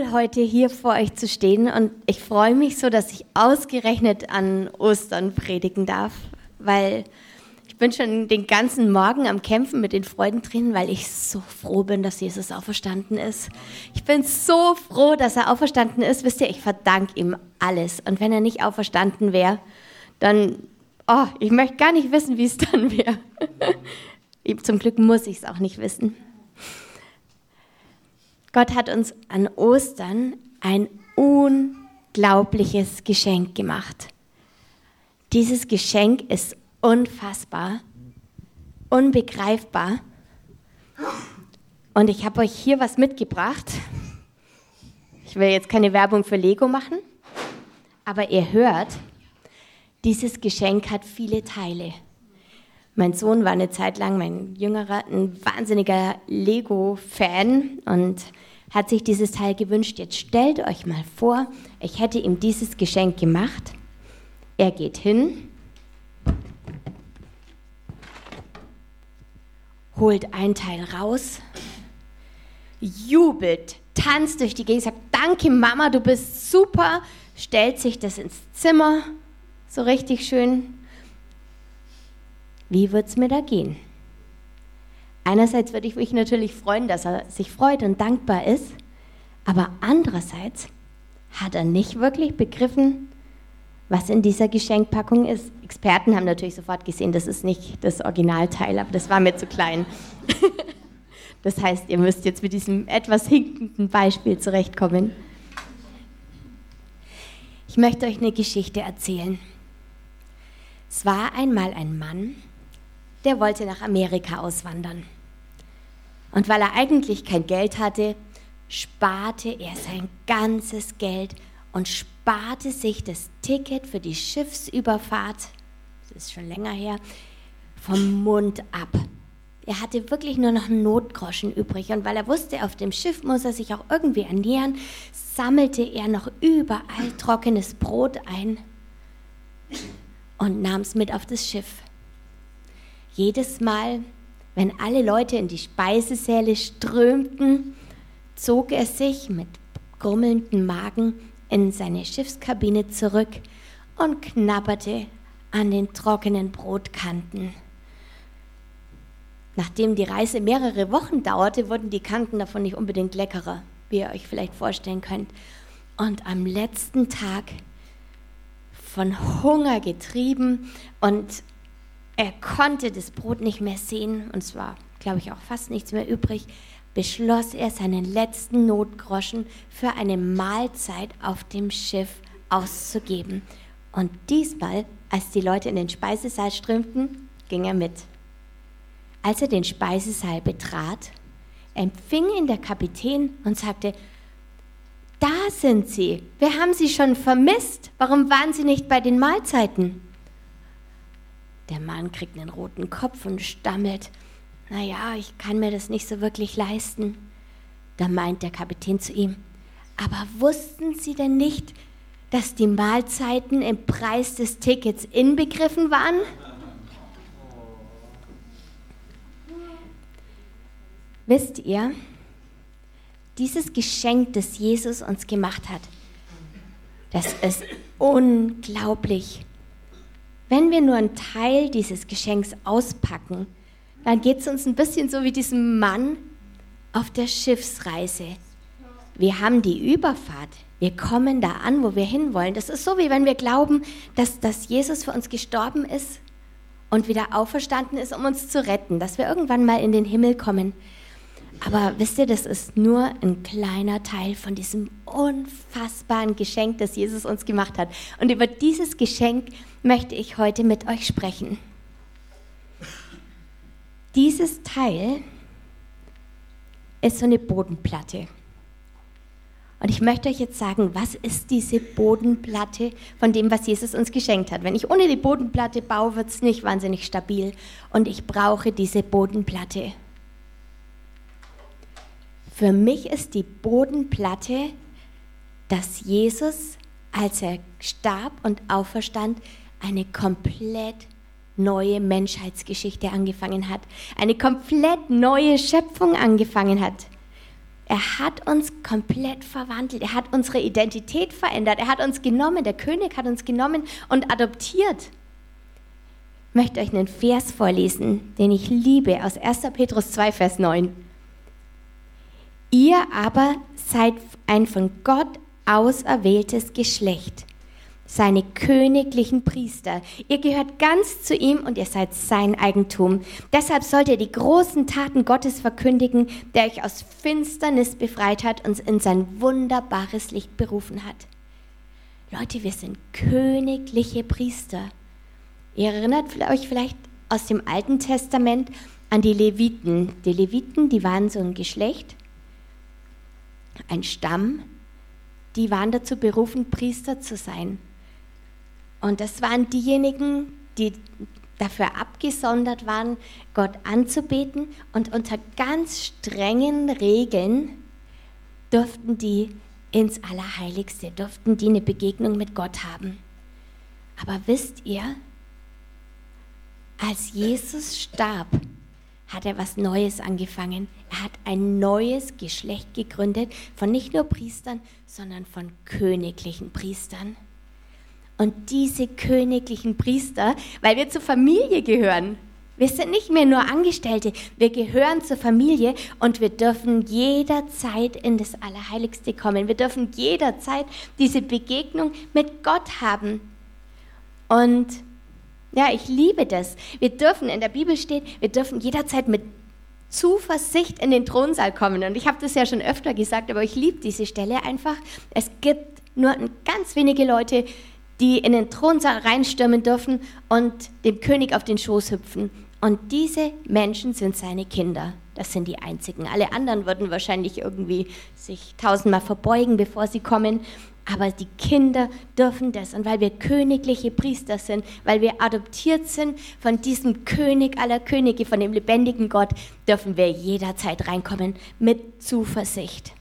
Heute hier vor euch zu stehen und ich freue mich so, dass ich ausgerechnet an Ostern predigen darf, weil ich bin schon den ganzen Morgen am Kämpfen mit den Freudentränen, weil ich so froh bin, dass Jesus auferstanden ist. Ich bin so froh, dass er auferstanden ist. Wisst ihr, ich verdanke ihm alles. Und wenn er nicht auferstanden wäre, dann, ich möchte gar nicht wissen, wie es dann wäre. Zum Glück muss ich es auch nicht wissen. Gott hat uns an Ostern ein unglaubliches Geschenk gemacht. Dieses Geschenk ist unfassbar, unbegreifbar. Und ich habe euch hier was mitgebracht. Ich will jetzt keine Werbung für Lego machen, aber ihr hört, dieses Geschenk hat viele Teile. Mein Sohn war eine Zeit lang, mein Jüngerer, ein wahnsinniger Lego-Fan und hat sich dieses Teil gewünscht. Jetzt stellt euch mal vor, ich hätte ihm dieses Geschenk gemacht. Er geht hin, holt ein Teil raus, jubelt, tanzt durch die Gegend, sagt, danke Mama, du bist super, stellt sich das ins Zimmer, so richtig schön. Wie wird es mir da gehen? Einerseits würde ich mich natürlich freuen, dass er sich freut und dankbar ist, aber andererseits hat er nicht wirklich begriffen, was in dieser Geschenkpackung ist. Experten haben natürlich sofort gesehen, das ist nicht das Originalteil, aber das war mir zu klein. Das heißt, ihr müsst jetzt mit diesem etwas hinkenden Beispiel zurechtkommen. Ich möchte euch eine Geschichte erzählen. Es war einmal ein Mann, der wollte nach Amerika auswandern. Und weil er eigentlich kein Geld hatte, sparte er sein ganzes Geld und sparte sich das Ticket für die Schiffsüberfahrt, das ist schon länger her, vom Mund ab. Er hatte wirklich nur noch einen Notgroschen übrig und weil er wusste, auf dem Schiff muss er sich auch irgendwie ernähren, sammelte er noch überall trockenes Brot ein und nahm es mit auf das Schiff. Jedes Mal, wenn alle Leute in die Speisesäle strömten, zog er sich mit grummelndem Magen in seine Schiffskabine zurück und knabberte an den trockenen Brotkanten. Nachdem die Reise mehrere Wochen dauerte, wurden die Kanten davon nicht unbedingt leckerer, wie ihr euch vielleicht vorstellen könnt. Und am letzten Tag, von Hunger getrieben und er konnte das Brot nicht mehr sehen und es war, glaube ich, auch fast nichts mehr übrig, beschloss er, seinen letzten Notgroschen für eine Mahlzeit auf dem Schiff auszugeben. Und diesmal, als die Leute in den Speisesaal strömten, ging er mit. Als er den Speisesaal betrat, empfing ihn der Kapitän und sagte, da sind Sie, wir haben Sie schon vermisst, warum waren Sie nicht bei den Mahlzeiten? Der Mann kriegt einen roten Kopf und stammelt, naja, ich kann mir das nicht so wirklich leisten. Da meint der Kapitän zu ihm, aber wussten Sie denn nicht, dass die Mahlzeiten im Preis des Tickets inbegriffen waren? Wisst ihr, dieses Geschenk, das Jesus uns gemacht hat, das ist unglaublich. Wenn wir nur einen Teil dieses Geschenks auspacken, dann geht es uns ein bisschen so wie diesem Mann auf der Schiffsreise. Wir haben die Überfahrt, wir kommen da an, wo wir hinwollen. Das ist so, wie wenn wir glauben, dass Jesus für uns gestorben ist und wieder auferstanden ist, um uns zu retten, dass wir irgendwann mal in den Himmel kommen. Aber wisst ihr, das ist nur ein kleiner Teil von diesem unfassbaren Geschenk, das Jesus uns gemacht hat. Und über dieses Geschenk möchte ich heute mit euch sprechen. Dieses Teil ist so eine Bodenplatte. Und ich möchte euch jetzt sagen, was ist diese Bodenplatte von dem, was Jesus uns geschenkt hat? Wenn ich ohne die Bodenplatte baue, wird es nicht wahnsinnig stabil. Und ich brauche diese Bodenplatte. Für mich ist die Bodenplatte, dass Jesus, als er starb und auferstand, eine komplett neue Menschheitsgeschichte angefangen hat. Eine komplett neue Schöpfung angefangen hat. Er hat uns komplett verwandelt. Er hat unsere Identität verändert. Er hat uns genommen. Der König hat uns genommen und adoptiert. Ich möchte euch einen Vers vorlesen, den ich liebe, aus 1. Petrus 2, Vers 9. Ihr aber seid ein von Gott auserwähltes Geschlecht, seine königlichen Priester. Ihr gehört ganz zu ihm und ihr seid sein Eigentum. Deshalb sollt ihr die großen Taten Gottes verkündigen, der euch aus Finsternis befreit hat und in sein wunderbares Licht berufen hat. Leute, wir sind königliche Priester. Ihr erinnert euch vielleicht aus dem Alten Testament an die Leviten. Die Leviten, die waren so ein Geschlecht, ein Stamm, die waren dazu berufen, Priester zu sein. Und das waren diejenigen, die dafür abgesondert waren, Gott anzubeten. Und unter ganz strengen Regeln durften die ins Allerheiligste, durften die eine Begegnung mit Gott haben. Aber wisst ihr, als Jesus starb, hat er was Neues angefangen. Er hat ein neues Geschlecht gegründet von nicht nur Priestern, sondern von königlichen Priestern. Und diese königlichen Priester, weil wir zur Familie gehören, wir sind nicht mehr nur Angestellte, wir gehören zur Familie und wir dürfen jederzeit in das Allerheiligste kommen. Wir dürfen jederzeit diese Begegnung mit Gott haben. Und ja, ich liebe das. Wir dürfen, in der Bibel steht, wir dürfen jederzeit mit Zuversicht in den Thronsaal kommen. Und ich habe das ja schon öfter gesagt, aber ich liebe diese Stelle einfach. Es gibt nur ganz wenige Leute, die in den Thronsaal reinstürmen dürfen und dem König auf den Schoß hüpfen. Und diese Menschen sind seine Kinder. Das sind die einzigen. Alle anderen würden wahrscheinlich irgendwie sich tausendmal verbeugen, bevor sie kommen. Aber die Kinder dürfen das. Und weil wir königliche Priester sind, weil wir adoptiert sind von diesem König aller Könige, von dem lebendigen Gott, dürfen wir jederzeit reinkommen mit Zuversicht.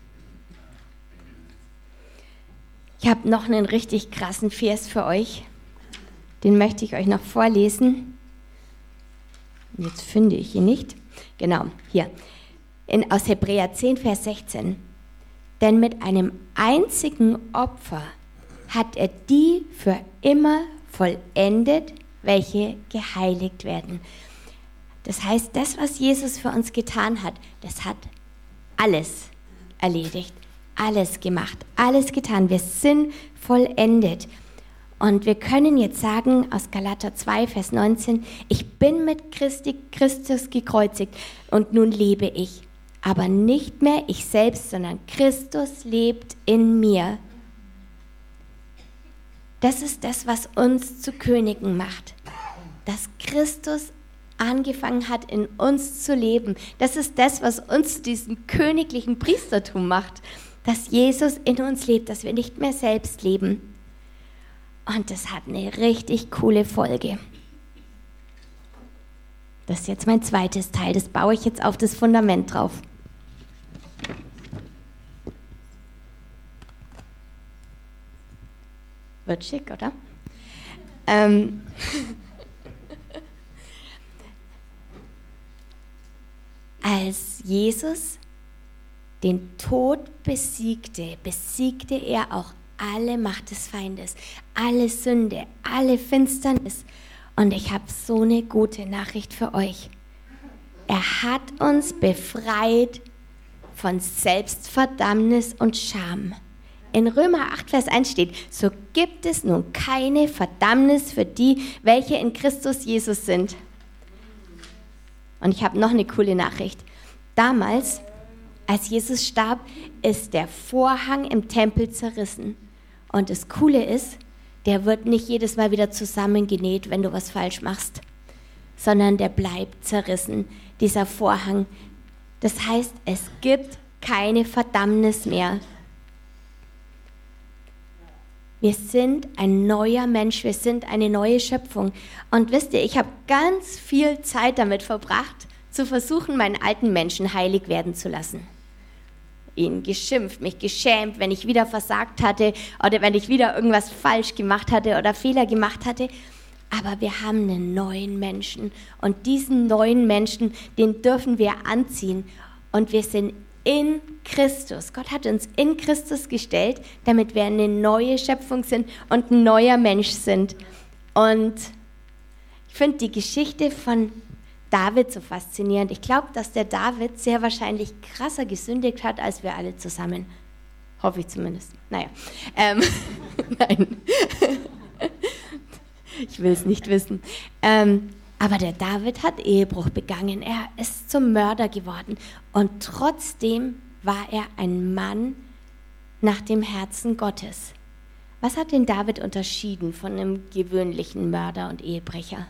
Ich habe noch einen richtig krassen Vers für euch. Den möchte ich euch noch vorlesen. Jetzt finde ich ihn nicht. Genau, hier. Aus Hebräer 10, Vers 16. Denn mit einem einzigen Opfer hat er die für immer vollendet, welche geheiligt werden. Das heißt, das, was Jesus für uns getan hat, das hat alles erledigt, alles gemacht, alles getan. Wir sind vollendet. Und wir können jetzt sagen aus Galater 2, Vers 19, ich bin mit Christus gekreuzigt und nun lebe ich. Aber nicht mehr ich selbst, sondern Christus lebt in mir. Das ist das, was uns zu Königen macht. Dass Christus angefangen hat, in uns zu leben. Das ist das, was uns zu diesem königlichen Priestertum macht. Dass Jesus in uns lebt, dass wir nicht mehr selbst leben. Und das hat eine richtig coole Folge. Das ist jetzt mein zweites Teil. Das baue ich jetzt auf das Fundament drauf. Wird schick, oder? Als Jesus den Tod besiegte, besiegte er auch alle Macht des Feindes, alle Sünde, alle Finsternis. Und ich habe so eine gute Nachricht für euch. Er hat uns befreit von Selbstverdammnis und Scham. In Römer 8, Vers 1 steht, so gibt es nun keine Verdammnis für die, welche in Christus Jesus sind. Und ich habe noch eine coole Nachricht. Damals, als Jesus starb, ist der Vorhang im Tempel zerrissen. Und das Coole ist, der wird nicht jedes Mal wieder zusammengenäht, wenn du was falsch machst, sondern der bleibt zerrissen, dieser Vorhang. Das heißt, es gibt keine Verdammnis mehr. Wir sind ein neuer Mensch, wir sind eine neue Schöpfung. Und wisst ihr, ich habe ganz viel Zeit damit verbracht, zu versuchen, meinen alten Menschen heilig werden zu lassen. Ihn geschimpft, mich geschämt, wenn ich wieder versagt hatte oder wenn ich wieder irgendwas falsch gemacht hatte oder Fehler gemacht hatte. Aber wir haben einen neuen Menschen und diesen neuen Menschen, den dürfen wir anziehen. Und wir sind in Christus. Gott hat uns in Christus gestellt, damit wir eine neue Schöpfung sind und ein neuer Mensch sind. Und ich finde die Geschichte von David so faszinierend. Ich glaube, dass der David sehr wahrscheinlich krasser gesündigt hat, als wir alle zusammen. Hoffe ich zumindest. Naja. Nein. Ich will es nicht wissen. Aber der David hat Ehebruch begangen. Er ist zum Mörder geworden. Und trotzdem war er ein Mann nach dem Herzen Gottes. Was hat den David unterschieden von einem gewöhnlichen Mörder und Ehebrecher?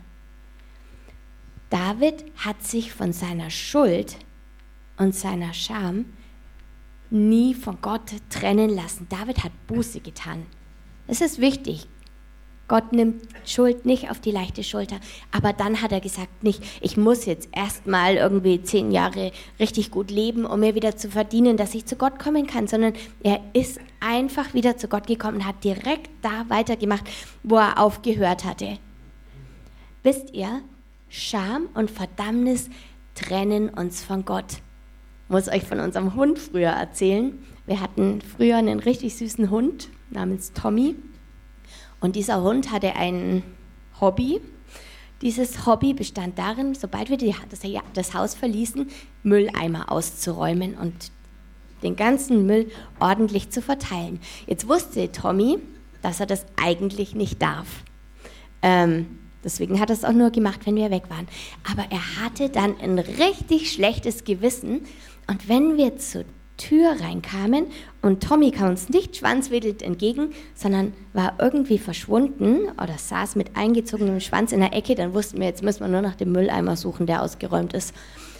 David hat sich von seiner Schuld und seiner Scham nie von Gott trennen lassen. David hat Buße getan. Es ist wichtig. Gott nimmt Schuld nicht auf die leichte Schulter. Aber dann hat er gesagt, nicht, ich muss jetzt erstmal irgendwie 10 Jahre richtig gut leben, um mir wieder zu verdienen, dass ich zu Gott kommen kann, sondern er ist einfach wieder zu Gott gekommen und hat direkt da weitergemacht, wo er aufgehört hatte. Wisst ihr, Scham und Verdammnis trennen uns von Gott. Ich muss euch von unserem Hund früher erzählen. Wir hatten früher einen richtig süßen Hund namens Tommy. Und dieser Hund hatte ein Hobby. Dieses Hobby bestand darin, sobald wir das Haus verließen, Mülleimer auszuräumen und den ganzen Müll ordentlich zu verteilen. Jetzt wusste Tommy, dass er das eigentlich nicht darf. Deswegen hat er es auch nur gemacht, wenn wir weg waren. Aber er hatte dann ein richtig schlechtes Gewissen. Und wenn wir zur Tür reinkamen und Tommy kam uns nicht schwanzwedelnd entgegen, sondern war irgendwie verschwunden oder saß mit eingezogenem Schwanz in der Ecke, dann wussten wir, jetzt müssen wir nur nach dem Mülleimer suchen, der ausgeräumt ist.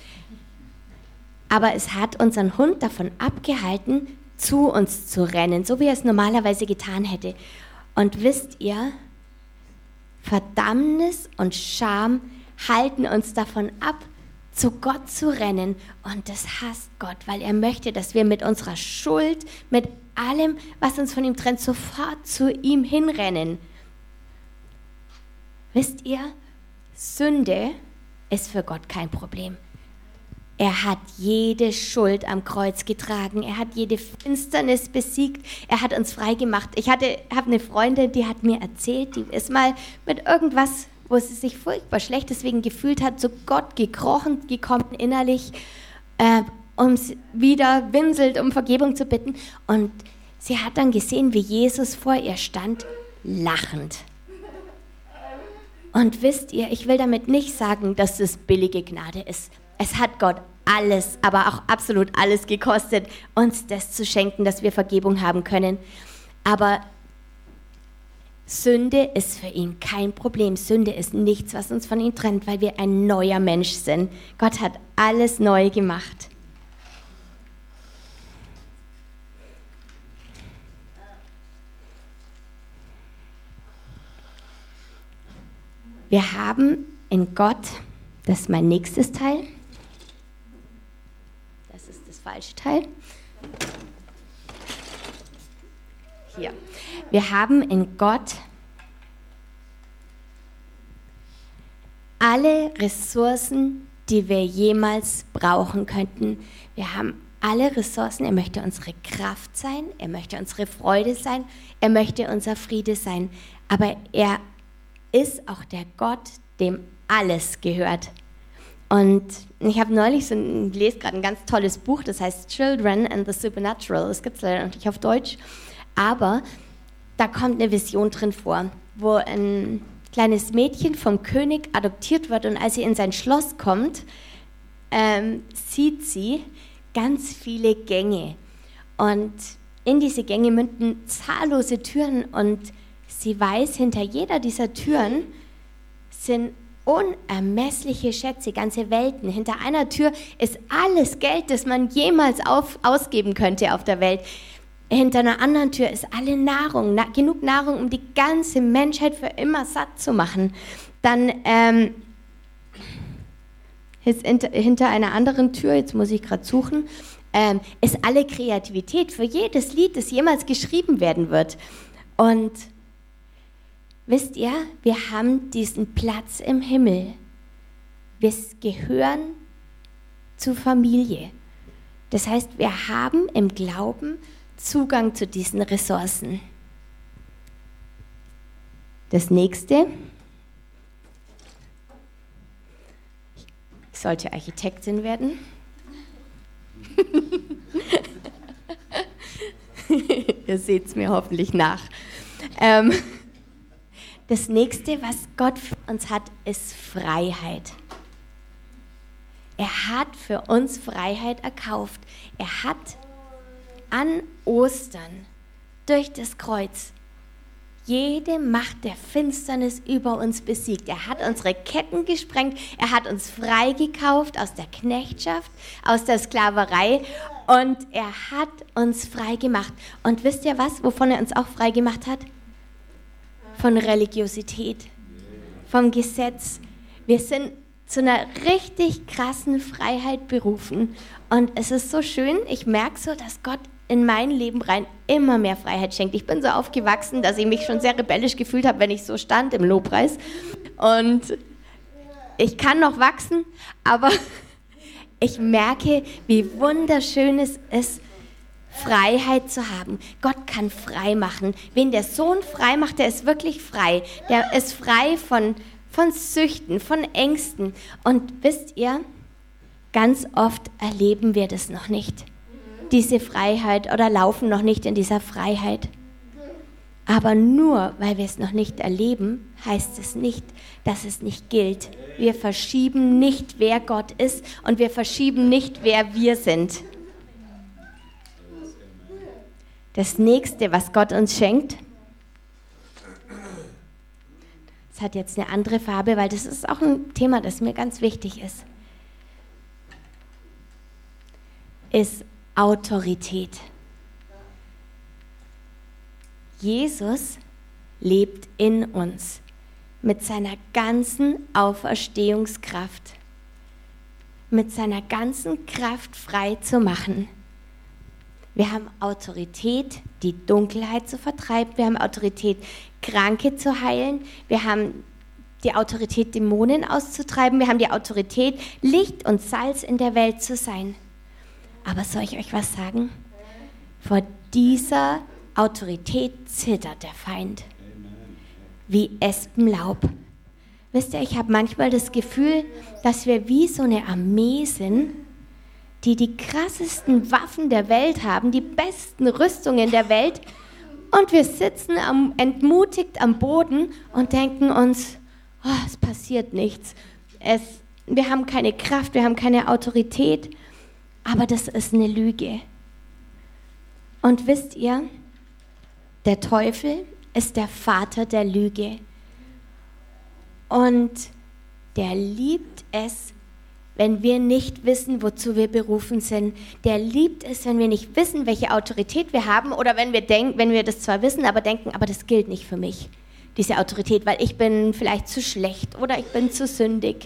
Aber es hat unseren Hund davon abgehalten, zu uns zu rennen, so wie er es normalerweise getan hätte. Und wisst ihr, Verdammnis und Scham halten uns davon ab, zu Gott zu rennen. Und das hasst Gott, weil er möchte, dass wir mit unserer Schuld, mit allem, was uns von ihm trennt, sofort zu ihm hinrennen. Wisst ihr, Sünde ist für Gott kein Problem. Er hat jede Schuld am Kreuz getragen. Er hat jede Finsternis besiegt. Er hat uns frei gemacht. Ich habe eine Freundin, die hat mir erzählt, die ist mal mit irgendwas, wo sie sich furchtbar schlecht deswegen gefühlt hat, zu Gott gekommen innerlich, um wieder winselt, um Vergebung zu bitten. Und sie hat dann gesehen, wie Jesus vor ihr stand, lachend. Und wisst ihr, ich will damit nicht sagen, dass es billige Gnade ist. Es hat Gott alles, aber auch absolut alles gekostet, uns das zu schenken, dass wir Vergebung haben können. Aber Sünde ist für ihn kein Problem. Sünde ist nichts, was uns von ihm trennt, weil wir ein neuer Mensch sind. Gott hat alles neu gemacht. Wir haben in Gott, das ist mein nächstes Teil, das ist das falsche Teil, hier. Wir haben in Gott alle Ressourcen, die wir jemals brauchen könnten. Wir haben alle Ressourcen. Er möchte unsere Kraft sein, er möchte unsere Freude sein, er möchte unser Friede sein. Aber er ist auch der Gott, dem alles gehört. Und ich habe neulich lese gerade ein ganz tolles Buch, das heißt Children and the Supernatural. Das gibt es leider noch nicht auf Deutsch. Aber da kommt eine Vision drin vor, wo ein kleines Mädchen vom König adoptiert wird und als sie in sein Schloss kommt, sieht sie ganz viele Gänge. Und in diese Gänge münden zahllose Türen und sie weiß, hinter jeder dieser Türen sind unermessliche Schätze, ganze Welten. Hinter einer Tür ist alles Geld, das man jemals ausgeben könnte auf der Welt. Hinter einer anderen Tür ist alle Nahrung, genug Nahrung, um die ganze Menschheit für immer satt zu machen. Dann ist hinter einer anderen Tür, jetzt muss ich gerade suchen, ist alle Kreativität für jedes Lied, das jemals geschrieben werden wird. Und wisst ihr, wir haben diesen Platz im Himmel. Wir gehören zur Familie. Das heißt, wir haben im Glauben Zugang zu diesen Ressourcen. Das nächste. Ich sollte Architektin werden. Ihr seht es mir hoffentlich nach. Das nächste, was Gott für uns hat, ist Freiheit. Er hat für uns Freiheit erkauft. Er hat an Ostern durch das Kreuz jede Macht der Finsternis über uns besiegt. Er hat unsere Ketten gesprengt. Er hat uns freigekauft aus der Knechtschaft, aus der Sklaverei und er hat uns frei gemacht. Und wisst ihr was, wovon er uns auch frei gemacht hat? Von Religiosität, vom Gesetz. Wir sind zu einer richtig krassen Freiheit berufen. Und es ist so schön, ich merke so, dass Gott in mein Leben rein immer mehr Freiheit schenkt. Ich bin so aufgewachsen, dass ich mich schon sehr rebellisch gefühlt habe, wenn ich so stand im Lobpreis. Und ich kann noch wachsen, aber ich merke, wie wunderschön es ist, Freiheit zu haben. Gott kann frei machen. Wen der Sohn frei macht, der ist wirklich frei. Der ist frei von Süchten, von Ängsten. Und wisst ihr, ganz oft erleben wir das noch nicht. Diese Freiheit oder laufen noch nicht in dieser Freiheit. Aber nur weil wir es noch nicht erleben, heißt es nicht, dass es nicht gilt. Wir verschieben nicht, wer Gott ist und wir verschieben nicht, wer wir sind. Das nächste, was Gott uns schenkt, das hat jetzt eine andere Farbe, weil das ist auch ein Thema, das mir ganz wichtig ist Autorität. Jesus lebt in uns mit seiner ganzen Auferstehungskraft, mit seiner ganzen Kraft frei zu machen. Wir haben Autorität, die Dunkelheit zu vertreiben. Wir haben Autorität, Kranke zu heilen. Wir haben die Autorität, Dämonen auszutreiben. Wir haben die Autorität, Licht und Salz in der Welt zu sein. Aber soll ich euch was sagen? Vor dieser Autorität zittert der Feind. Wie Espenlaub. Wisst ihr, ich habe manchmal das Gefühl, dass wir wie so eine Armee sind, die krassesten Waffen der Welt haben, die besten Rüstungen der Welt. Und wir sitzen entmutigt am Boden und denken uns, oh, es passiert nichts. Wir haben keine Kraft, wir haben keine Autorität. Aber das ist eine Lüge. Und wisst ihr, der Teufel ist der Vater der Lüge. Und der liebt es, wenn wir nicht wissen, wozu wir berufen sind. Der liebt es, wenn wir nicht wissen, welche Autorität wir haben oder wenn wir das zwar wissen, aber denken, aber das gilt nicht für mich, diese Autorität, weil ich bin vielleicht zu schlecht oder ich bin zu sündig.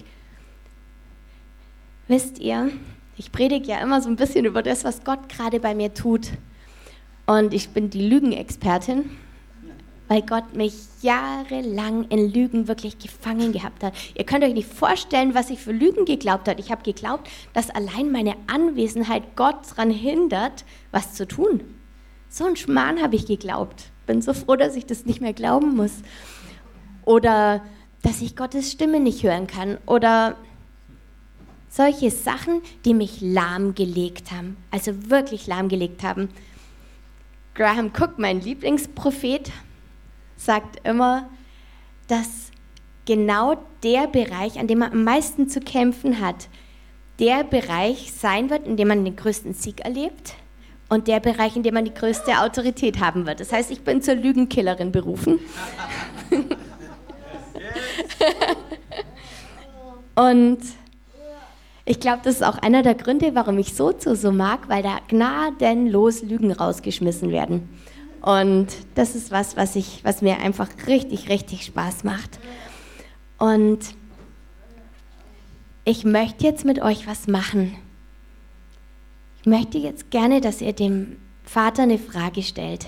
Wisst ihr, ich predige ja immer so ein bisschen über das, was Gott gerade bei mir tut. Und ich bin die Lügenexpertin, weil Gott mich jahrelang in Lügen wirklich gefangen gehabt hat. Ihr könnt euch nicht vorstellen, was ich für Lügen geglaubt habe. Ich habe geglaubt, dass allein meine Anwesenheit Gott daran hindert, was zu tun. So einen Schmarrn habe ich geglaubt. Bin so froh, dass ich das nicht mehr glauben muss. Oder dass ich Gottes Stimme nicht hören kann. Oder solche Sachen, die mich lahmgelegt haben. Also wirklich lahmgelegt haben. Graham Cook, mein Lieblingsprophet, sagt immer, dass genau der Bereich, an dem man am meisten zu kämpfen hat, der Bereich sein wird, in dem man den größten Sieg erlebt und der Bereich, in dem man die größte Autorität haben wird. Das heißt, ich bin zur Lügenkillerin berufen. Und ich glaube, das ist auch einer der Gründe, warum ich Sozo so mag, weil da gnadenlos Lügen rausgeschmissen werden. Und das ist was mir einfach richtig, richtig Spaß macht. Und ich möchte jetzt mit euch was machen. Ich möchte jetzt gerne, dass ihr dem Vater eine Frage stellt.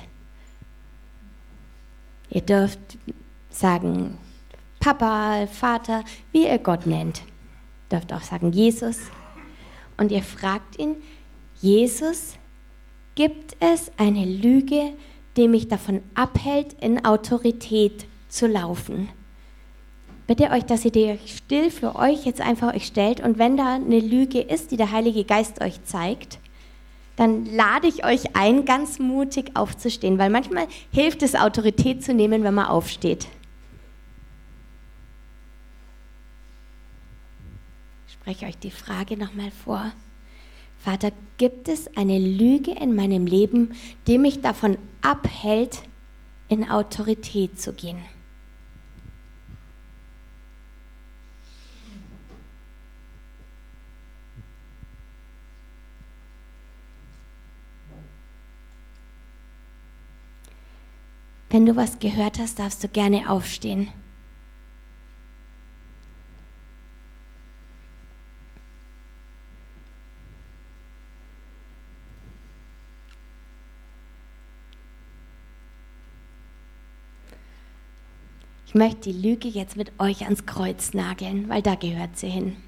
Ihr dürft sagen, Papa, Vater, wie ihr Gott nennt. Ihr dürft auch sagen, Jesus. Und ihr fragt ihn, Jesus, gibt es eine Lüge, die mich davon abhält, in Autorität zu laufen? Bitte euch, dass ihr die euch still für euch jetzt einfach euch stellt und wenn da eine Lüge ist, die der Heilige Geist euch zeigt, dann lade ich euch ein, ganz mutig aufzustehen, weil manchmal hilft es, Autorität zu nehmen, wenn man aufsteht. Ich spreche euch die Frage nochmal vor. Vater, gibt es eine Lüge in meinem Leben, die mich davon abhält, in Autorität zu gehen? Wenn du was gehört hast, darfst du gerne aufstehen. Ich möchte die Lüge jetzt mit euch ans Kreuz nageln, weil da gehört sie hin.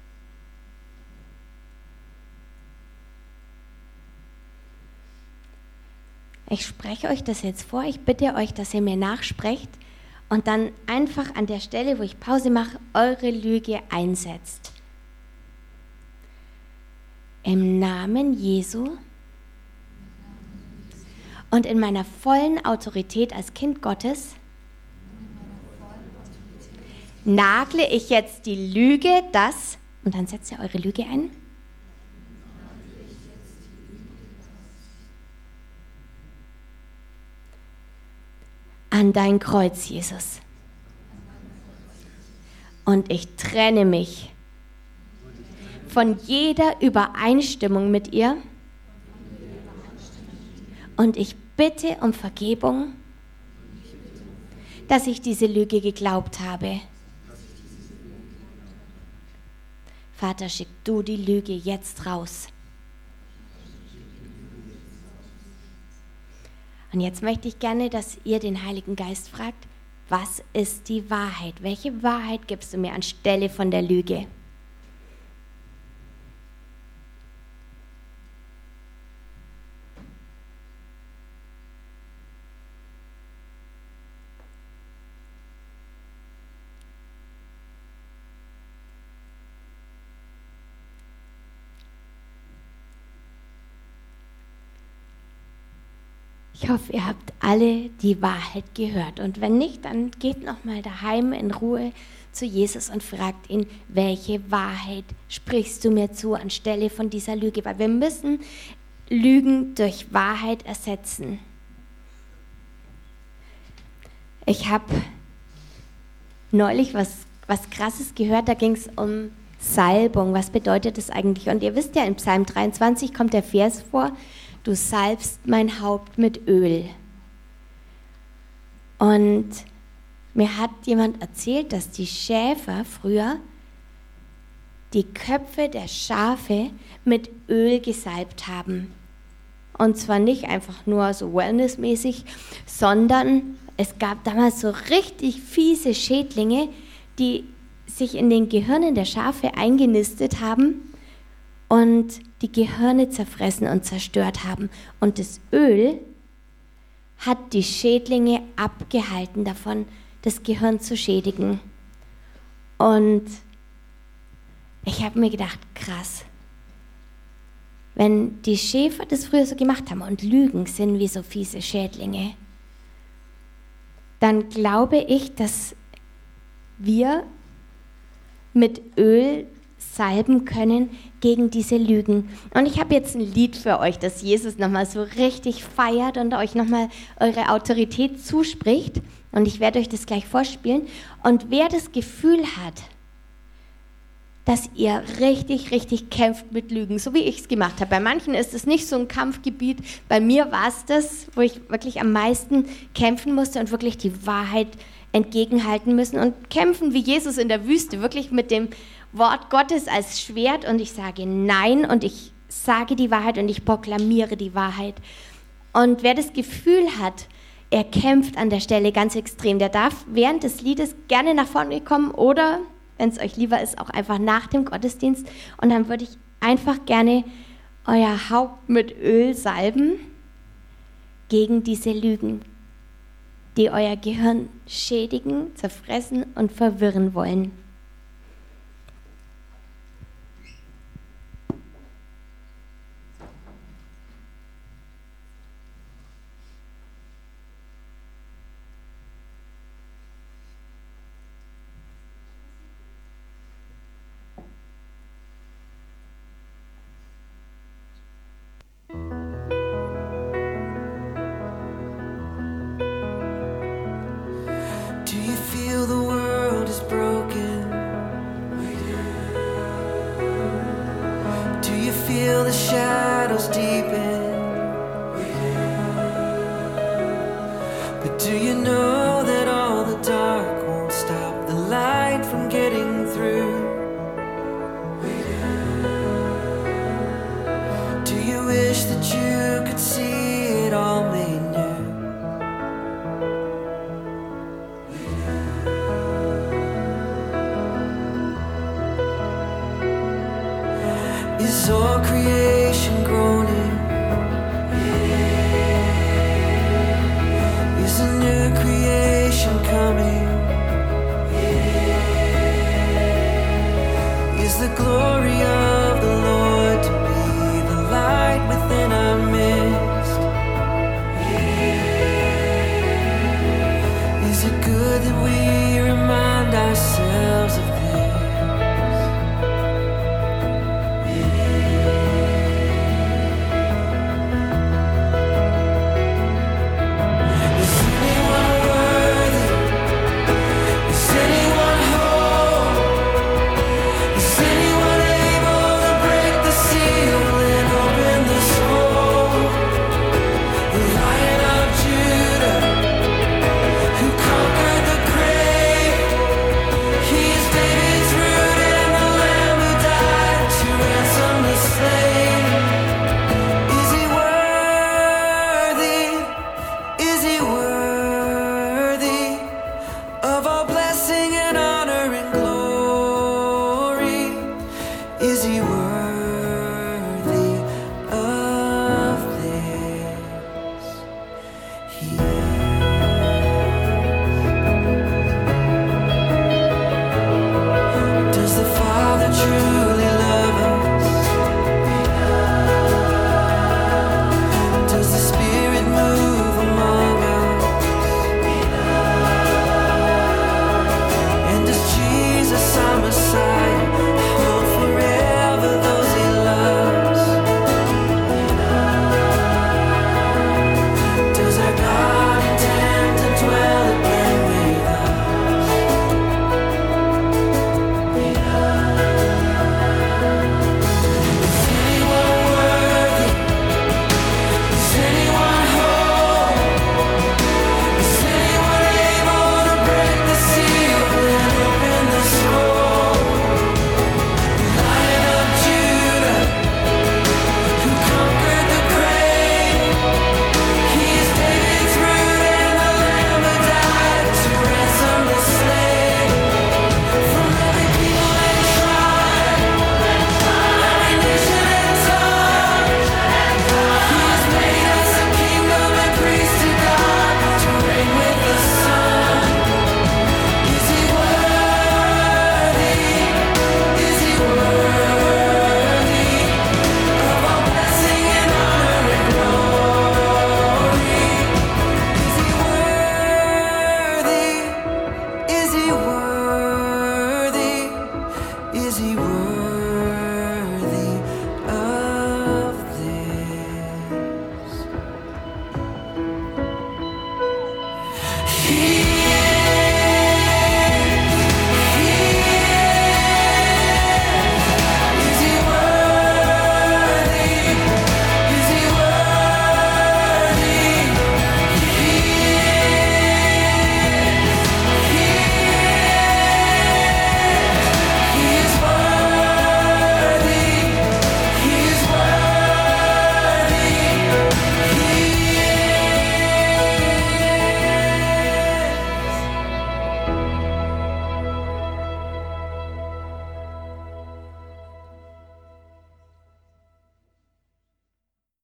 Ich spreche euch das jetzt vor, ich bitte euch, dass ihr mir nachsprecht und dann einfach an der Stelle, wo ich Pause mache, eure Lüge einsetzt. Im Namen Jesu und in meiner vollen Autorität als Kind Gottes nagle ich jetzt die Lüge, dass, und dann setzt ihr eure Lüge ein, an dein Kreuz, Jesus. Und ich trenne mich von jeder Übereinstimmung mit ihr und ich bitte um Vergebung, dass ich diese Lüge geglaubt habe. Vater, schick du die Lüge jetzt raus. Und jetzt möchte ich gerne, dass ihr den Heiligen Geist fragt, was ist die Wahrheit? Welche Wahrheit gibst du mir anstelle von der Lüge? Ich hoffe, ihr habt alle die Wahrheit gehört. Und wenn nicht, dann geht nochmal daheim in Ruhe zu Jesus und fragt ihn, welche Wahrheit sprichst du mir zu anstelle von dieser Lüge? Weil wir müssen Lügen durch Wahrheit ersetzen. Ich habe neulich was Krasses gehört, da ging es um Salbung. Was bedeutet das eigentlich? Und ihr wisst ja, in Psalm 23 kommt der Vers vor, du salbst mein Haupt mit Öl. Und mir hat jemand erzählt, dass die Schäfer früher die Köpfe der Schafe mit Öl gesalbt haben. Und zwar nicht einfach nur so wellnessmäßig, sondern es gab damals so richtig fiese Schädlinge, die sich in den Gehirnen der Schafe eingenistet haben und die Gehirne zerfressen und zerstört haben. Und das Öl hat die Schädlinge abgehalten davon, das Gehirn zu schädigen. Und ich habe mir gedacht, krass, wenn die Schäfer das früher so gemacht haben und Lügen sind wie so fiese Schädlinge, dann glaube ich, dass wir mit Öl salben können gegen diese Lügen. Und ich habe jetzt ein Lied für euch, das Jesus nochmal so richtig feiert und euch nochmal eure Autorität zuspricht. Und ich werde euch das gleich vorspielen. Und wer das Gefühl hat, dass ihr richtig, richtig kämpft mit Lügen, so wie ich es gemacht habe. Bei manchen ist es nicht so ein Kampfgebiet. Bei mir war es das, wo ich wirklich am meisten kämpfen musste und wirklich die Wahrheit entgegenhalten müssen und kämpfen wie Jesus in der Wüste, wirklich mit dem Wort Gottes als Schwert und ich sage Nein und ich sage die Wahrheit und ich proklamiere die Wahrheit. Und wer das Gefühl hat, er kämpft an der Stelle ganz extrem, der darf während des Liedes gerne nach vorne kommen oder, wenn es euch lieber ist, auch einfach nach dem Gottesdienst und dann würde ich einfach gerne euer Haupt mit Öl salben gegen diese Lügen, die euer Gehirn schädigen, zerfressen und verwirren wollen. Do you feel the world is broken? Do you feel the shadows deepen? But do you know that all the dark won't stop the light from getting through? Do you wish that you could see it all made new? Is all creation groaning? Is a new creation coming?